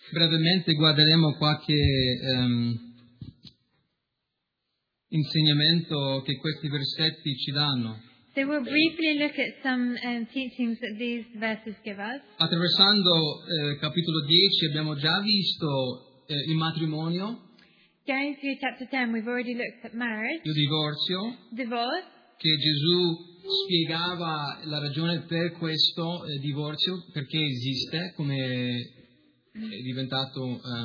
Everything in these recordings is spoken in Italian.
brevemente guarderemo qualche insegnamento che questi versetti ci danno. So we'll briefly look at some teachings that these verses give us. Attraversando capitolo 10 abbiamo già visto il matrimonio, Going through chapter 10, we've already looked at marriage, il divorzio, divorce, che Gesù spiegava la ragione per questo divorzio, perché esiste, come è diventato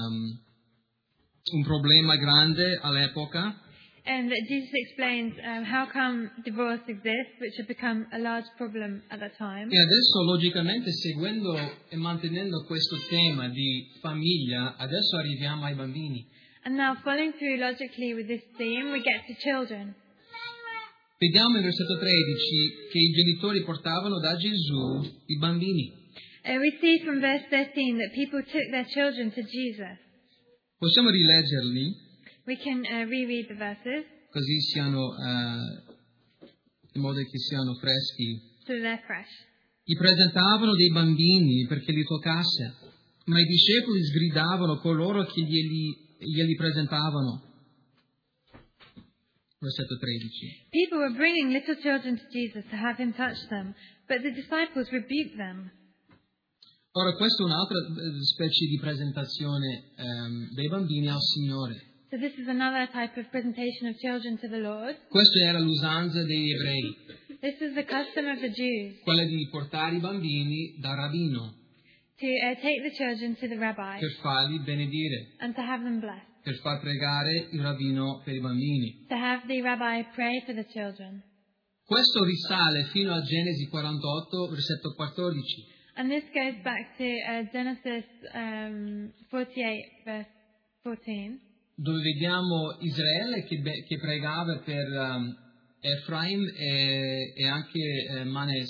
un problema grande all'epoca. and that Jesus explains how come divorce exists, which had become a large problem at that time. E adesso, logicamente, seguendo e mantenendo questo tema di famiglia, adesso arriviamo ai bambini. And now, following through logically with this theme, we get to children. Vediamo in versetto 13 che i genitori portavano da Gesù i bambini. We see from verse 13 that people took their children to Jesus. Possiamo rileggerli, We can reread the verses così siano, in modo che siano freschi. so they're fresh. Gli presentavano dei bambini perché li toccasse, ma i discepoli sgridavano coloro che glieli presentavano. Versetto 13. People were bringing little children to Jesus to have him touch them, but the disciples rebuked them. Ora, questa è un'altra specie di presentazione dei bambini al Signore. So this is another type of presentation of children to the Lord. Questa era l'usanza degli ebrei, This is the custom of the Jews, quella di portare i bambini dal rabbino to take the children to the rabbi per farli benedire, and to have them blessed, per far pregare il rabbino per i bambini. to have the rabbi pray for the children. Questo risale fino a Genesi 48, versetto 14. And this goes back to Genesis 48, verse 14, dove vediamo Israele che pregava per Efraim e anche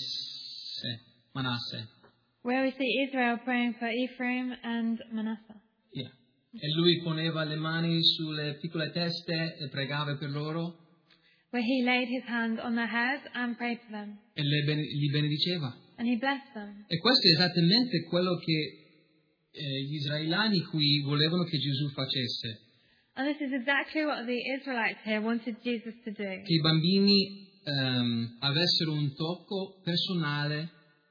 Manasse. where we see Israel praying for Ephraim and Manasseh. Yeah. E lui poneva le mani sulle piccole teste e pregava per loro Where he laid his hand on their heads and prayed for them. e li benediceva. And he blessed them. E questo è esattamente quello che gli israeliani qui volevano che Gesù facesse. And this is exactly what the Israelites here wanted Jesus to do. Che i bambini avessero un tocco personale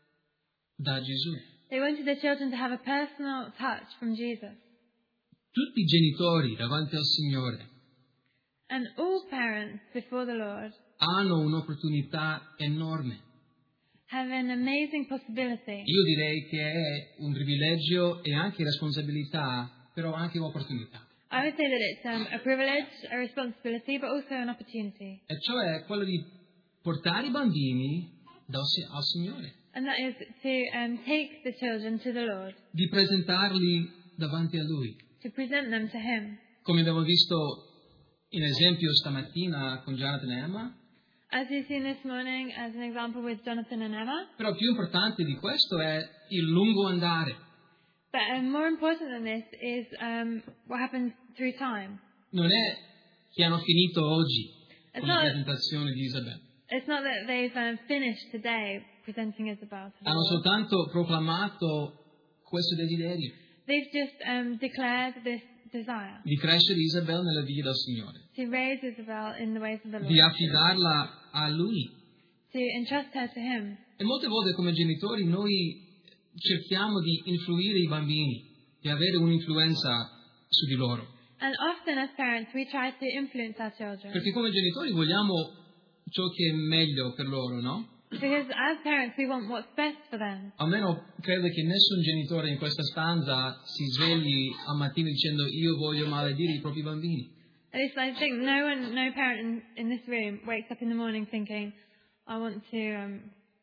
da Gesù. They wanted their children to have a personal touch from Jesus. Tutti i genitori davanti al Signore And all parents before the Lord hanno un'opportunità enorme. have an amazing possibility. Io direi che è un privilegio e anche responsabilità, però anche un'opportunità. I would say that it's a privilege, a responsibility, but also an opportunity. E cioè quello di portare i bambini al Signore, And that is to take the children to the Lord, di presentarli davanti a Lui. to present them to Him. Come abbiamo visto in esempio stamattina con Jonathan e Emma, As you've seen this morning as an example with Jonathan and Emma. però più importante di questo è il lungo andare. But more important than this is what happens through time. Non è che hanno finito oggi con la not- presentazione di Isabel. It's not that they've finished today presenting Isabel to the Hanno Lord. soltanto proclamato questo desiderio They've just declared this desire di crescere Isabel nella via del Signore, to raise Isabel in the ways of the Lord, di affidarla a Lui. to entrust her to Him. E molte volte come genitori noi cerchiamo di influire i bambini, di avere un'influenza su di loro. And often as parents we try to influence our children. Perché come genitori vogliamo ciò che è meglio per loro, no? Because as parents we want what's best for them. Almeno credo che nessun genitore in questa stanza si svegli al mattino dicendo io voglio maledire i propri bambini. At least I think no parent in this room wakes up in the morning thinking, I want to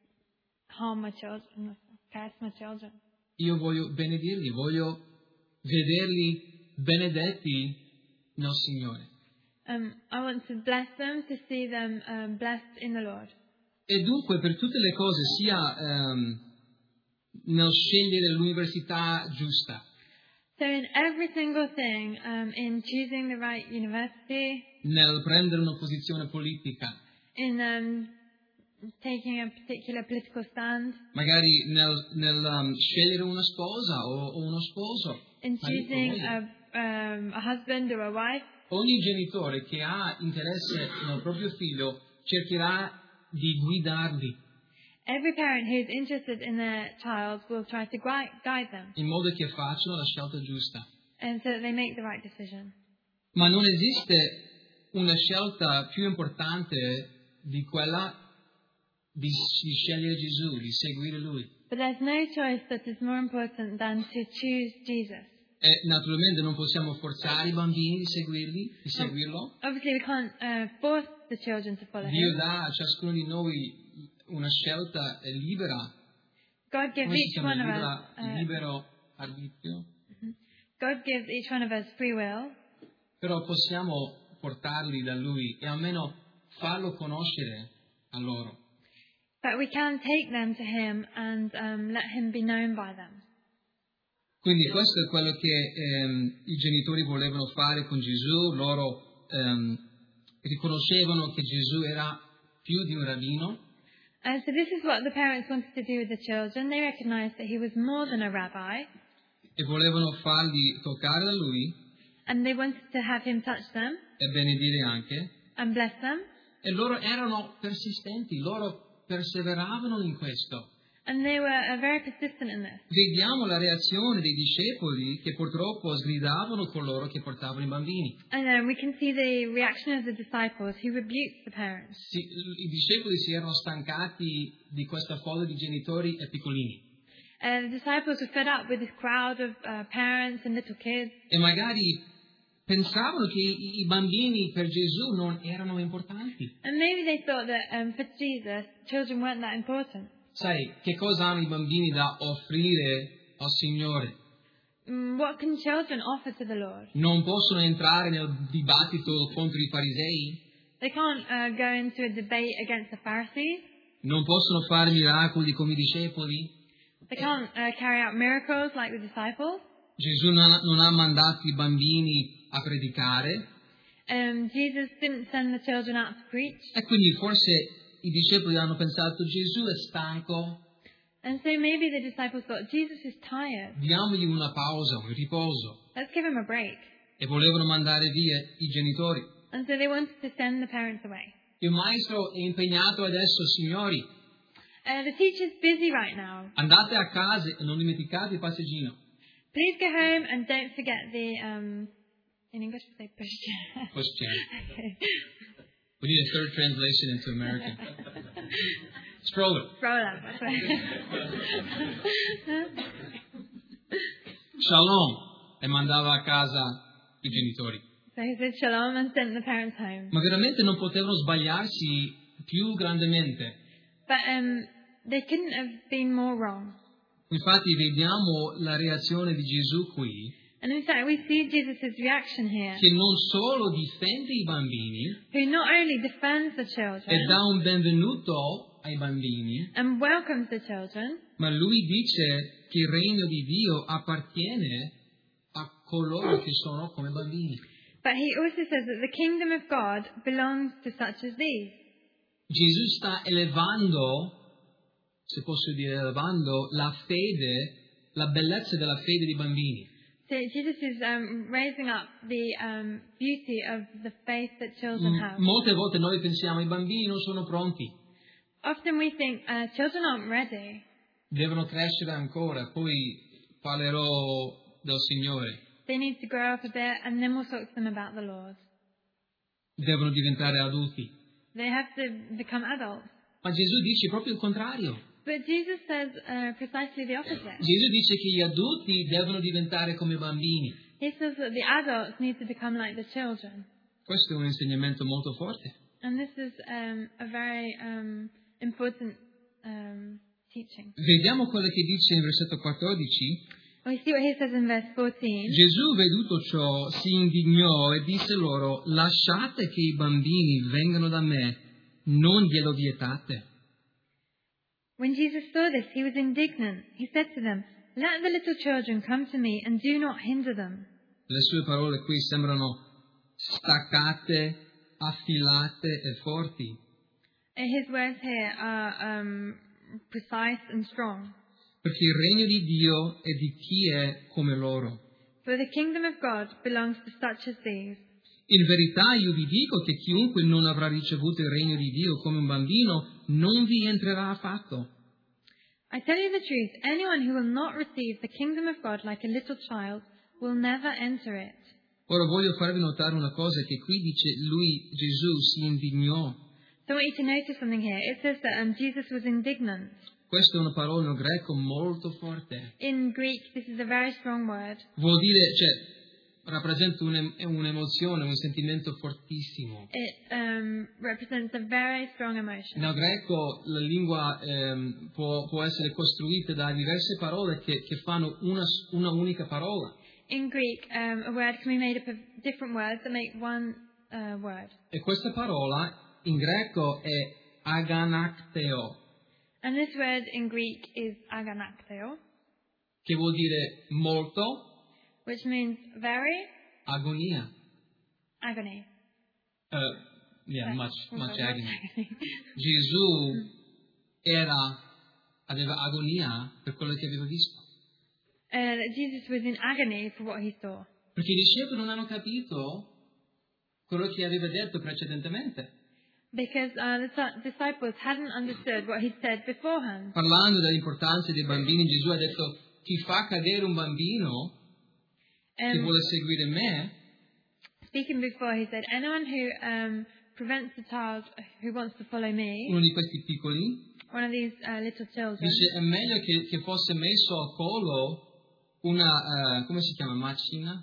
harm my children, curse my children. Io voglio benedirli, voglio vederli benedetti nel Signore. I want to bless them, to see them blessed in the Lord. E dunque per tutte le cose, sia nel scegliere l'università giusta, So in every single thing, in choosing the right university, nel prendere una posizione politica, in taking a particular political stand, magari nel scegliere una sposa o uno sposo. in marito, choosing moglie. a husband or a wife. Ogni genitore che ha interesse nel proprio figlio cercherà di guidarli Every parent who is interested in their child will try to guide them, in modo che facciano la scelta giusta. and so that they make the right decision. Ma non esiste una scelta più importante di quella di scegliere Gesù, di seguire Lui. But there's no choice that is more important than to choose Jesus. E naturalmente non possiamo forzare i bambini di seguirlo. Obviously, we can't force the children to follow Dio him. dà a ciascuno di noi una scelta libera. God gives Come si each chiama? one of us Libero arbitrio. God gives each one of us free will, Però possiamo portarli da Lui e almeno farlo conoscere a loro. but we can take them to him and let him be known by them. Quindi questo è quello che i genitori volevano fare con Gesù. Loro riconoscevano che Gesù era più di un rabbino. And so this is what the parents wanted to do with the children. They recognized that he was more than a rabbi, E volevano farli toccare da Lui and they wanted to have him touch them e benedire anche. and bless them. E loro erano persistenti, loro perseveravano in questo. And they were very persistent in this. Vediamo la reazione dei discepoli che purtroppo sgridavano coloro che portavano i bambini. And we can see the reaction of the disciples who rebuked the parents. I discepoli si erano stancati di questa folla di genitori e piccolini. The disciples were fed up with this crowd of parents and little kids. E magari pensavano che i bambini per Gesù non erano importanti. And maybe they thought that for Jesus, children weren't that important. Sai, che cosa hanno i bambini da offrire al Signore? What can children offer to the Lord? Non possono entrare nel dibattito contro i farisei, They can't go into a debate against the Pharisees. non possono fare miracoli come i discepoli. They can't carry out miracles like the disciples. Gesù non ha mandato i bambini a predicare Jesus didn't send the children out to preach. e quindi forse i discepoli hanno pensato Gesù è stanco, And so maybe the disciples thought, Jesus is tired. diamogli una pausa, un riposo. Let's give him a break. E volevano mandare via i genitori. And so they wanted to send the parents away. Il maestro è impegnato adesso, signori, The teacher's busy right now. andate a casa e non dimenticate il passeggino. Please go home and don't forget the, in English we say pushchair. Pushchair. Okay. We need a third translation into American. Stroller. Stroller, that's right. Shalom. E mandava a casa i genitori. So he said shalom and sent the parents home. Ma veramente non potevano sbagliarsi più grandemente. But they couldn't have been more wrong. Infatti vediamo la reazione di Gesù qui, And in fact, we see Jesus' reaction here, che non solo difende i bambini who not only defends the e children dà un benvenuto ai bambini, and welcomes the children, ma lui dice che il regno di Dio appartiene a coloro che sono come bambini. but he also says that the kingdom of God belongs to such as these. Gesù sta elevando, se posso dire elevando, la fede, la bellezza della fede dei bambini. So Jesus is raising up the beauty of the faith that children have. Molte volte noi pensiamo i bambini non sono pronti, Often we think children aren't ready. devono crescere ancora, poi parlerò del Signore, They need to grow up a bit and then we'll talk to them about the Lord. devono diventare adulti. They have to become adults. Ma Gesù dice proprio il contrario. But Jesus says precisely the opposite. Gesù dice che gli adulti devono diventare come bambini. He says that the adults need to become like the children. Questo è un insegnamento molto forte. And this is a very important teaching. Vediamo quello che dice in versetto 14. We see what he says in verse 14. Gesù, veduto ciò, si indignò e disse loro: lasciate che i bambini vengano da me, non glielo vietate. When Jesus saw this, he was indignant. He said to them, "Let the little children come to me and do not hinder them." Le sue parole qui sembrano staccate, affilate e forti. His words here are precise and strong. Perché il regno di Dio è di chi è come loro. For the kingdom of God belongs to such as these. In verità io vi dico che chiunque non avrà ricevuto il regno di Dio come un bambino non vi entrerà affatto. I tell you the truth, anyone who will not receive the kingdom of God like a little child will never enter it. Ora voglio farvi notare una cosa, che qui dice Gesù si indignò. So I want you to notice something here. It says that Jesus was indignant. Questa è una parola in greco molto forte. In Greek, this is a very strong word. Vuol dire, rappresenta un'emozione, un sentimento fortissimo. It represents a very strong emotion. Nel greco la lingua può essere costruita da diverse parole che fanno una unica parola. In Greek, a word can be made up of different words that make one word. E questa parola in greco è aganakteo, And this word in Greek is aganakteo, che vuol dire molto, which means very, agonia. agony. Much agony. Gesù aveva agonia per quello che aveva visto. Jesus was in agony for what he saw. Perché i discepoli non hanno capito quello che aveva detto precedentemente. Because the disciples hadn't understood what he'd said beforehand. Parlando dell'importanza dei bambini, Gesù ha detto: chi fa cadere un bambino che vuole seguire me. Speaking before, he said, anyone who prevents a child who wants to follow me, Uno di questi piccoli, one of these little children, dice: è meglio che fosse messo al collo una, come si chiama, macina?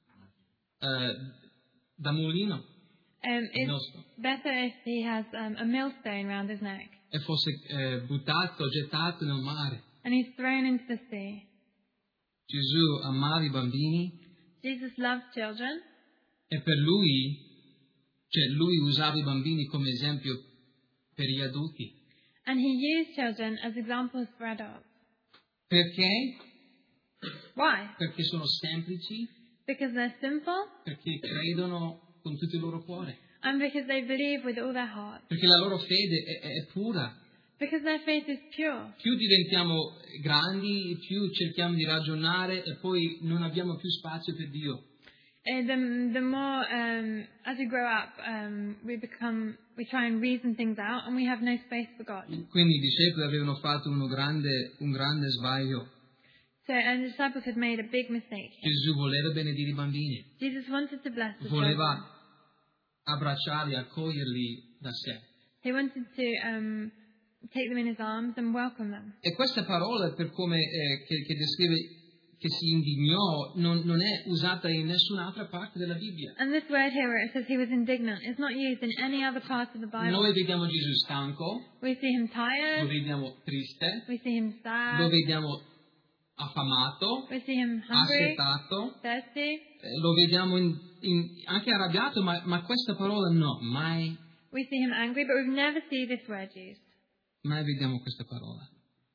Da mulino. it's better if he has a millstone around his neck E fosse gettato nel mare. and he's thrown into the sea. Gesù amava i bambini Jesus loved children, e per lui usava i bambini come esempio per gli adulti. and he used children as examples for adults. Perché? Why? Perché sono semplici, Because they're simple perché credono con tutto il loro cuore, and because they believe with all their heart. perché la loro fede è pura. Because their faith is pure. Più diventiamo grandi, più cerchiamo di ragionare e poi non abbiamo più spazio per Dio. The more, as we grow up, we try and reason things out and we have no space for God. Quindi i discepoli avevano fatto un grande sbaglio. So, and the disciples had made a big mistake here. Gesù voleva benedire i bambini, Jesus wanted to bless the children. voleva abbracciarli, accoglierli da sé. He wanted to take them in his arms and welcome them. E questa parola, per come che descrive che si indignò, non è usata in nessun'altra parte della Bibbia. And this word here where it says he was indignant is not used in any other part of the Bible. Noi vediamo Gesù stanco, We see him lo tired, vediamo triste, we see him lo sad, vediamo affamato, we see him hungry, assetato, thirsty, lo vediamo anche arrabbiato, ma questa parola no, mai we see him angry, but we've never seen this word used. vediamo questa parola.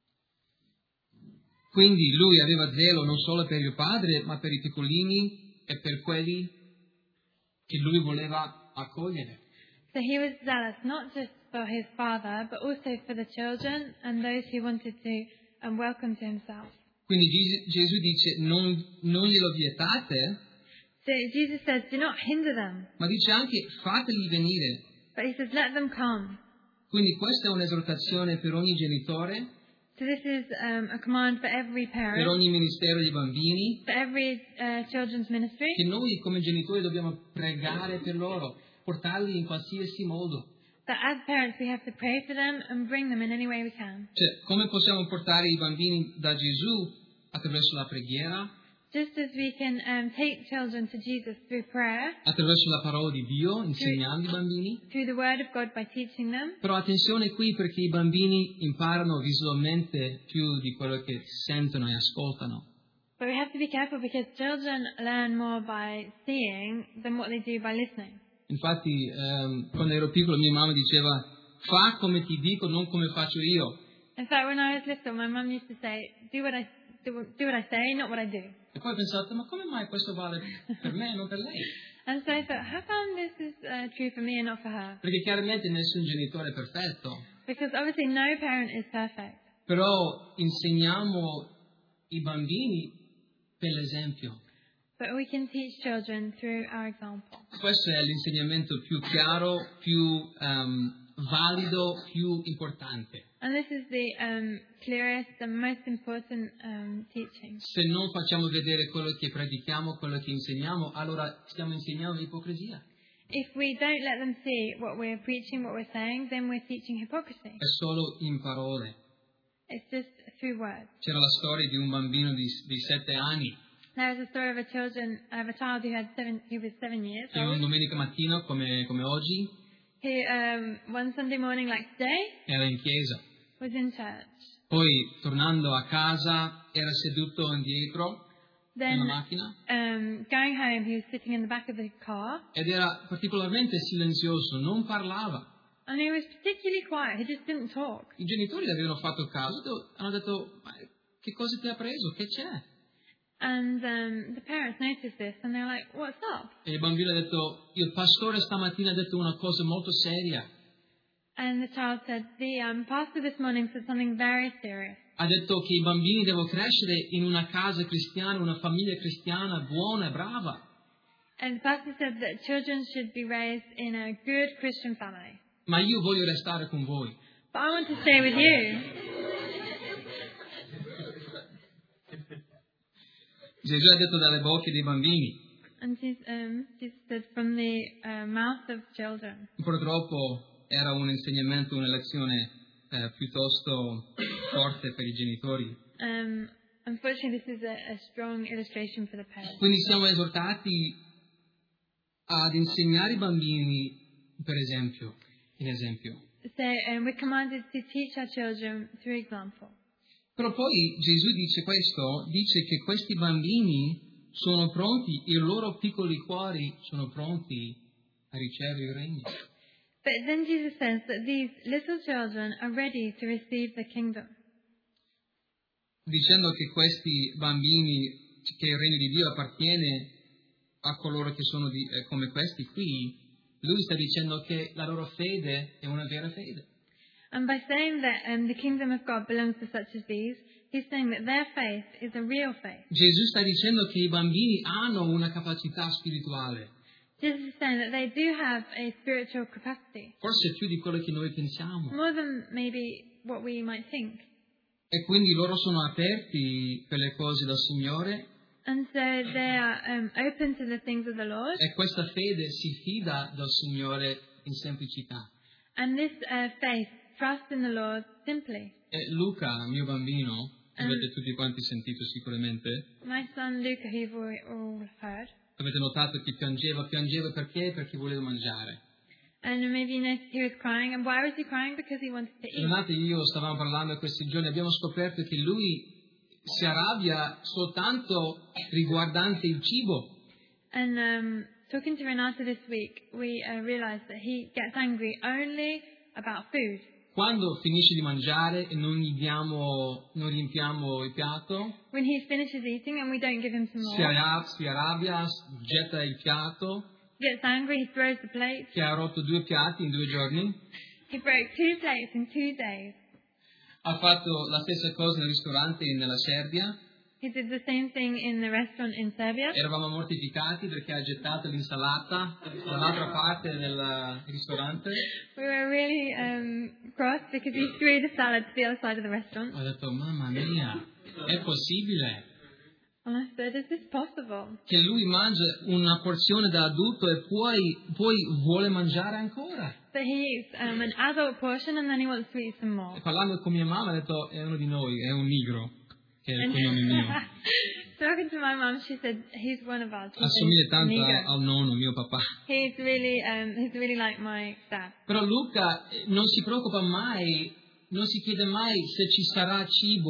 Quindi lui aveva zelo non solo per il padre, ma per i piccolini e per quelli che lui voleva accogliere. So he was zealous not just for his father, but also for the children and those he wanted to welcome to himself. Quindi Gesù dice non glielo vietate, So Jesus says, do not hinder them. ma dice anche fateli venire. But he says, let them come. Quindi questa è un'esortazione per ogni genitore, So this is a command for every per parent, ogni ministero dei bambini, for every children's ministry, che noi come genitori dobbiamo pregare per loro, portarli in qualsiasi modo. that as parents we have to pray for them and bring them in any way we can. Cioè, come possiamo portare i bambini da Gesù? Attraverso la preghiera, Just as we can take children to Jesus through prayer, attraverso la parola di Dio, insegnando i bambini. through the word of God by teaching them. Però attenzione qui, perché i bambini imparano visualmente più di quello che sentono e ascoltano. But we have to be careful because children learn more by seeing than what they do by listening. Infatti, quando ero piccolo mia mamma diceva: fa come ti dico, non come faccio io. In fact, when I was little, my mum used to say, do what I say, not what I do. E poi ho pensato: ma come mai questo vale per me e non per lei? And so I thought, how come this is true for me and not for her? Perché chiaramente nessun genitore è perfetto, Because obviously no parent is perfect. però insegniamo i bambini per l'esempio. But we can teach children through our example. Questo è l'insegnamento più chiaro, più valido, più importante. And this is the clearest and most important teaching. Se non facciamo vedere quello che predichiamo, quello che insegniamo, allora stiamo insegnando ipocrisia. If we don't let them see what we're preaching, what we're saying, then we're teaching hypocrisy. È solo in parole. It's just through words. C'era la storia di un bambino di 7 anni There is a story of a child who was 7 years che un old. domenica mattina, come oggi, Who one Sunday morning, like today, era in chiesa. was in church. Poi, tornando a casa, era seduto indietro nella Then, macchina going home, he was sitting in the back of the car, ed era particolarmente silenzioso, non parlava. and he was particularly quiet. He just didn't talk. I genitori le avevano fatto caso, hanno detto: "Ma che cosa ti ha preso? Che c'è?" And the parents noticed this, and they were like, "What's up?" E il bambino ha detto: "Il pastore stamattina ha detto una cosa molto seria. And the child said, "The pastor this morning said something very serious. Ha detto che i bambini devono crescere in una casa cristiana, una famiglia cristiana buona e brava. And the pastor said that children should be raised in a good Christian family. Ma io voglio restare con voi." But I want to stay with you." Gesù ha detto dalle bocche dei bambini. And Jesus said, from the mouth of children. Purtroppo era un insegnamento, una lezione piuttosto forte per i genitori. Unfortunately, this is a strong illustration for the parents. Quindi siamo esortati ad insegnare i bambini, per esempio, in esempio. So we're commanded to teach our children through example. Però poi Gesù dice questo, dice che questi bambini sono pronti, i loro piccoli cuori sono pronti a ricevere il regno. But then Jesus says that these little children are ready to receive the kingdom. Dicendo che questi bambini, che il regno di Dio appartiene a coloro che sono come questi qui, lui sta dicendo che la loro fede è una vera fede. And by saying that the kingdom of God belongs to such as these, he's saying that their faith is a real faith. Gesù sta dicendo che i bambini hanno una capacità spirituale. Jesus is saying that they do have a spiritual capacity. Forse più di quello che noi pensiamo. More than maybe what we might think. E quindi loro sono aperti per le cose del Signore. And so they are open to the things of the Lord. E questa fede si fida del Signore in semplicità. And this faith trusts in the Lord simply. E Luca, mio bambino, avete tutti quanti sentito sicuramente. My son Luca, who you've all heard. Avete notato che piangeva perché? Perché voleva mangiare. And maybe you noticed he was crying. And why was he crying? Because he wanted to eat. Donate, io stavamo parlando questi giorni, abbiamo scoperto che lui si arrabbia soltanto riguardante il cibo. And talking to Renata this week, we realized that he gets angry only about food. Quando finisce di mangiare e non riempiamo il piatto, When he finishes eating and we don't give him some si more, arrabbia, getta il piatto, he gets angry, he throws the plate. che ha rotto 2 piatti in 2 giorni. He broke 2 plates in 2 days. Ha fatto la stessa cosa nel ristorante nella Serbia. He did the same thing in the restaurant in Serbia. Eravamo mortificati perché ha gettato l'insalata dall'altra parte del ristorante. We were really cross because he threw the salad to the other side of the restaurant. Ho detto, mamma mia, è possibile And I said, is this possible? che lui mangia una porzione da adulto e poi vuole mangiare ancora? That he eats an adult portion and then he wants to eat some more. E parlando con mia mamma ha detto, è uno di noi, è un nigro, che è il cognome mio. Talking to my mom, she said, he's one of us. Assomiglia tanto al nonno, mio papà. He's really like my dad. Però Luca non si preoccupa mai, non si chiede mai se ci sarà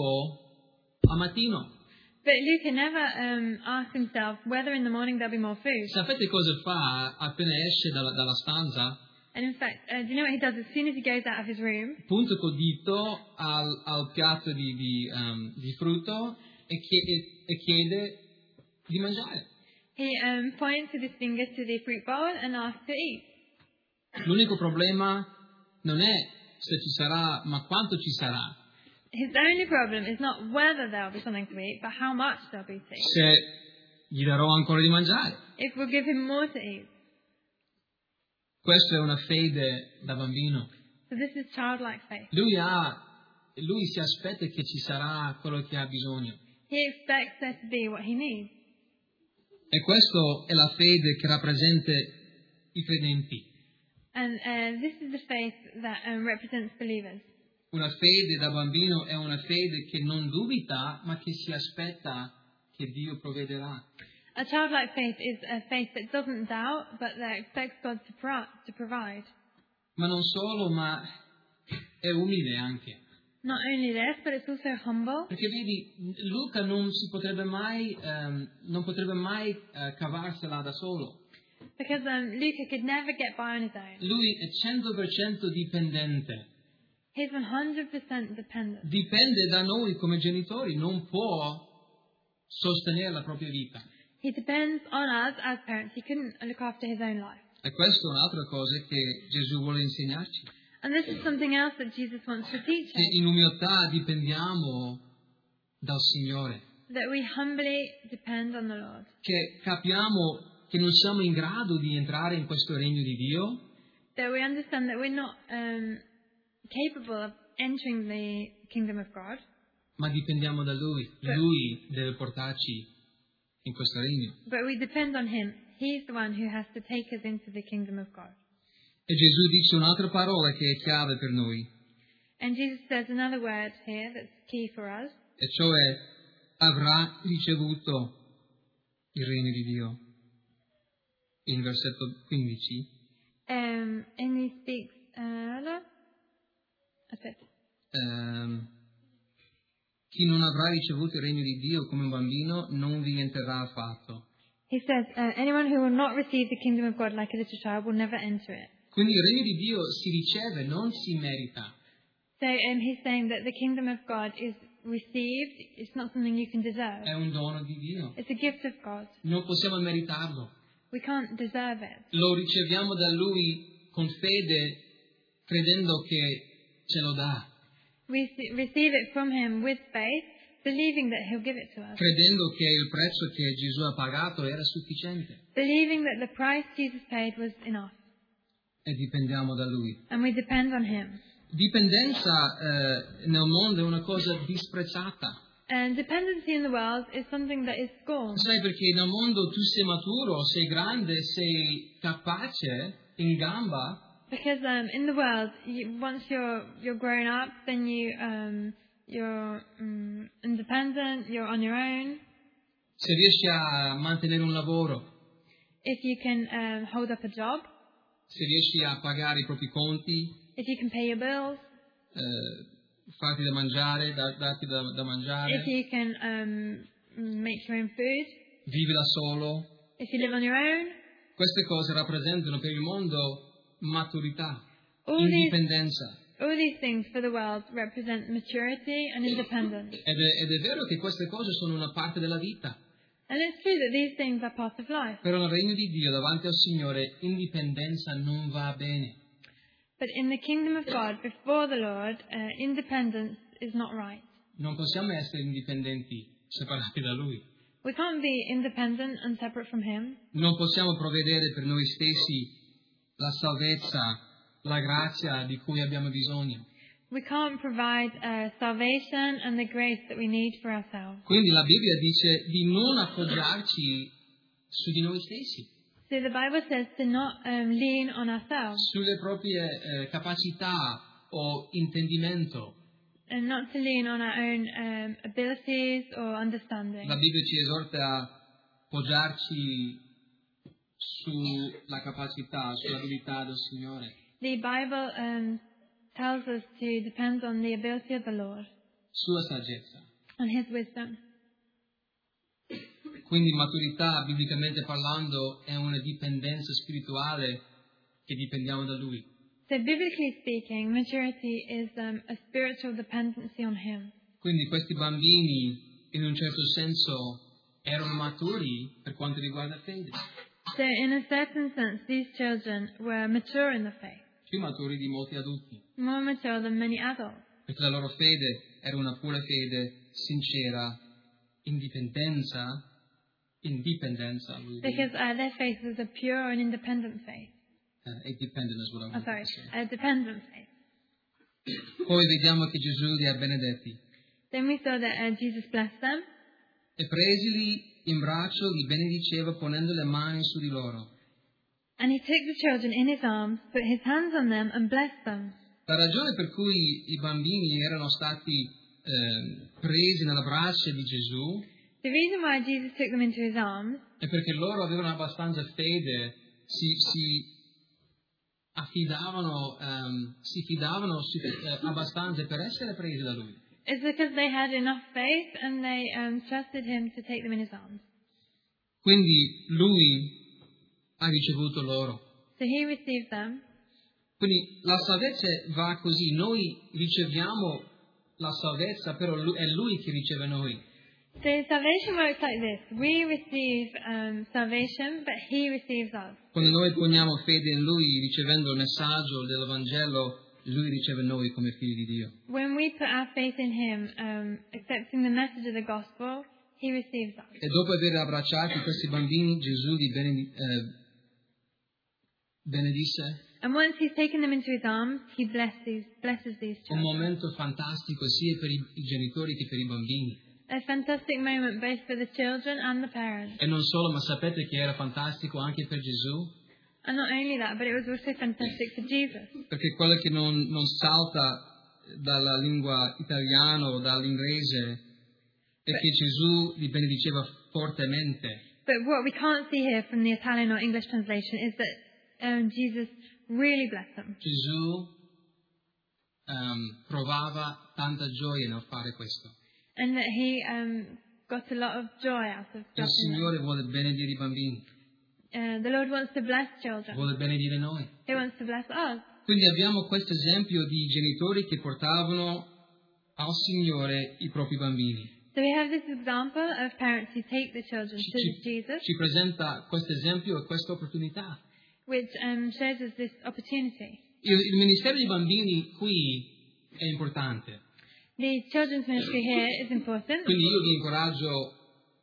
cibo a mattino. But Luca never asks himself whether in the morning there'll be more food. Sapete cosa fa appena esce dalla stanza? And in fact, do you know what he does as soon as he goes out of his room? Punta col dito al piatto di frutto e chiede di mangiare. He points with his finger to the fruit bowl and asks to eat. L'unico problema non è se ci sarà, ma quanto ci sarà. His only problem is not whether there'll be something to eat, but how much there'll be to eat. Se gli darò ancora di mangiare. If we'll give him more to eat. Questa è una fede da bambino. So this is childlike faith. Lui si aspetta che ci sarà quello che ha bisogno. He expects there to be what he needs. E questa è la fede che rappresenta i credenti. And this is the faith that represents believers. Una fede da bambino è una fede che non dubita, ma che si aspetta che Dio provvederà. A childlike faith is a faith that doesn't doubt, but that expects God to provide. Ma non solo, ma è umile anche. Not only this, but it's also humble. Perché vedi, Luca non potrebbe mai cavarsela da solo. Because Luca could never get by on his own. Lui è 100% dipendente. He's 100% dependent. Dipende da noi come genitori, non può sostenere la propria vita. He depends on us as parents. He couldn't look after his own life. E questa è un'altra cosa che Gesù vuole insegnarci. And this is something else that Jesus wants to teach Che us. in umiltà dipendiamo dal Signore. That we humbly depend on the Lord. Che capiamo che non siamo in grado di entrare in questo regno di Dio. That we understand that we're not capable of entering the kingdom of God. Ma dipendiamo da Lui. Lui deve portarci in questo regno. But we depend on Him. He's the one who has to take us into the kingdom of God. E Gesù dice un'altra parola che è chiave per noi. And Jesus says another word here that's key for us. E cioè avrà ricevuto il regno di Dio. In versetto 15. And he speaks, aspetta. Chi non avrà ricevuto il regno di Dio come un bambino non vi entrerà affatto. He says, anyone who will not receive the kingdom of God like a little child will never enter it. Quindi il regno di Dio si riceve, non si merita. So he's saying that the kingdom of God is received. It's not something you can deserve. È un dono di Dio. It's a gift of God. Non possiamo meritarlo. We can't deserve it. Lo riceviamo da Lui con fede, credendo che ce lo dà. We receive it from Him with faith, believing that He'll give it to us. Credendo che il prezzo che Gesù ha pagato era sufficiente. Believing that the price Jesus paid was enough. E dipendiamo da Lui. And we depend on Him. Dipendenza nel mondo è una cosa disprezzata. And dependency in the world is something that is scorned. Sai, perché nel mondo tu sei maturo, sei grande, sei capace, in gamba. Because in the world, once you're grown up, then you're independent, you're on your own. Se riesci a mantenere un lavoro, If you can hold up a job, se riesci a pagare i propri conti, if you can pay your bills, farti da mangiare, darti da mangiare, if you can make your own food, vivi da solo, if you live on your own, queste cose rappresentano per il mondo maturità, all indipendenza. these things for the world represent maturity and independence. Ed è vero che queste cose sono una parte della vita. And it's true that these things are part of life. Però nel regno di Dio, davanti al Signore, indipendenza non va bene. But in the kingdom of God, before the Lord, independence is not right. Non possiamo essere indipendenti, separati da Lui. We can't be independent and separate from Him. Non possiamo provvedere per noi stessi la salvezza, la grazia di cui abbiamo bisogno. We can't provide salvation and the grace that we need for ourselves. Quindi la Bibbia dice di non appoggiarci su di noi stessi, So the Bible says to not lean on ourselves sulle proprie capacità o intendimento. and not to lean on our own abilities or understanding. La Bibbia ci esorta a appoggiarci sulla capacità, sull'abilità del Signore. The Bible tells us to depend on the ability of the Lord, Sua saggezza. on His wisdom. Quindi maturità, biblicamente parlando, è una dipendenza spirituale che dipendiamo da Lui. So biblically speaking, maturity is a spiritual dependency on Him. Quindi questi bambini, in un certo senso, erano maturi per quanto riguarda fede, So in a certain sense, these children were mature in the faith, più maturi di molti adulti, more mature than many adults, perché la loro fede era una pura fede sincera, indipendenza, lui because their faith was a pure and independent faith. a dependent is what I want to say. A dependent faith. Poi vediamo che Gesù li ha benedetti Then we saw that Jesus blessed them, e presili in braccio li benediceva ponendo le mani su di loro. and he took the children in his arms, put his hands on them, and blessed them. La ragione per cui i bambini erano stati presi nelle braccia di Gesù The reason why Jesus took them into his arms è perché loro avevano abbastanza fede, si fidavano abbastanza per essere presi da lui. is because they had enough faith and they trusted him to take them in his arms. Quindi lui ha ricevuto loro. So he received them. Quindi la salvezza va così, noi riceviamo la salvezza, però è lui che riceve noi. So salvation works like this. We receive salvation, but he receives us. Quando noi poniamo fede in lui, ricevendo il messaggio dell'Evangelo, lui riceve noi come figli di Dio. When we put our faith in him, accepting the message of the gospel, he receives us. E dopo aver abbracciati questi bambini, Gesù li benedisse. And once he's taken them into his arms, he blesses these Un children. momento fantastico sia per i genitori che per i bambini. A fantastic moment both for the children and the parents. E non solo, ma sapete che era fantastico anche per Gesù? And not only that, but it was also fantastic for Jesus. Perché quello che non salta dalla lingua italiana o dall'inglese è che Gesù li benediceva fortemente. But what we can't see here from the Italian or English translation is that Jesus really blessed them. Gesù provava tanta gioia nel fare questo. And that he got a lot of joy out of Il blessing them. Signore vuole benedire i bambini, The Lord wants to bless children. vuole benedire noi. He wants to bless us. Quindi abbiamo questo esempio di genitori che portavano al Signore i propri bambini. So we have this example of parents who take the children to Jesus, Ci presenta questo esempio e questa opportunità. which shows us this opportunity. Il ministero dei bambini qui è importante. The children's ministry here is important. Quindi io vi incoraggio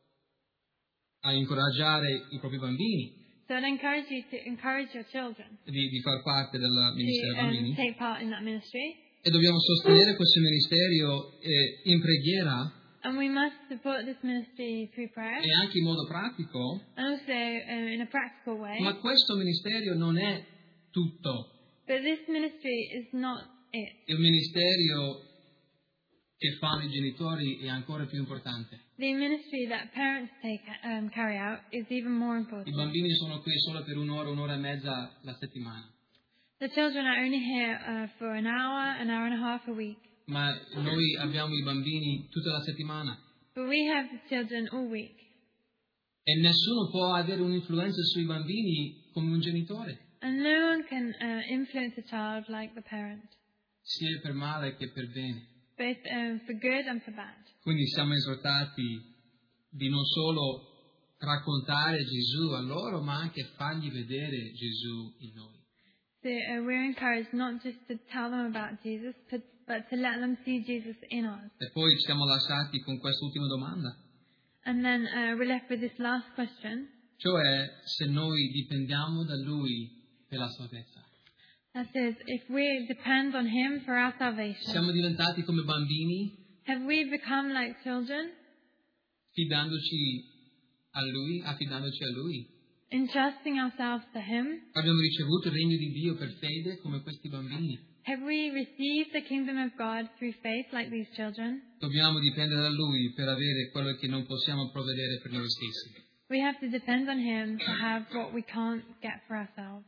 a incoraggiare i propri bambini So I'd encourage you to encourage your children di far parte del ministero dei to bambini. take part in that ministry. E dobbiamo sostenere questo ministero in preghiera And we must support this ministry through prayer e anche in modo pratico. and also in a practical way. Ma questo ministero non è tutto. But this ministry is not it. Il ministero che fanno i genitori è ancora più importante. The ministry that parents carry out is even more I important. bambini sono qui solo per un'ora e mezza la settimana. The children are only here for an hour and a half a week. Ma noi abbiamo i bambini tutta la settimana. But we have the children all week. E nessuno può avere un'influenza sui bambini come un genitore, And no one can influence a child like the parent, sia per male che per bene. both for good and for bad. Quindi siamo esortati di non solo raccontare Gesù a loro, ma anche fargli vedere Gesù in noi. So we're encouraged not just to tell them about Jesus, but to let them see Jesus in us. E poi ci siamo lasciati con quest'ultima domanda, And then we're left with this last question. cioè se noi dipendiamo da Lui per la salvezza. That says, if we depend on Him for our salvation, Siamo diventati come bambini, have we become like children, affidandoci a Lui? entrusting ourselves to Him? Abbiamo ricevuto il regno di Dio per fede come questi bambini. Have we received the kingdom of God through faith like these children? Dobbiamo dipendere da Lui per avere quello che non possiamo provvedere per noi stessi. We have to depend on Him to have what we can't get for ourselves.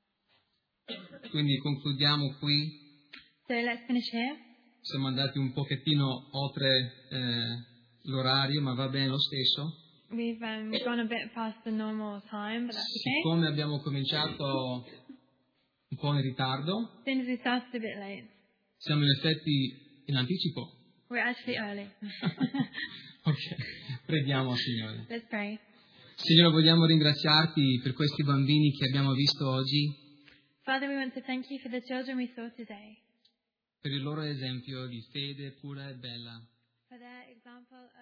Quindi concludiamo qui. So let's finish here. Siamo andati un pochettino oltre l'orario, ma va bene lo stesso. We've gone a bit past the normal time, but that's okay. Siccome abbiamo cominciato un po' in ritardo, Since we started a bit late, siamo in effetti in anticipo. we're actually early. Ok, preghiamo, Signore. Let's pray. Signore, vogliamo ringraziarti per questi bambini che abbiamo visto oggi, Father, we want to thank you for the children we saw today, per il loro esempio di fede pura e bella. for their example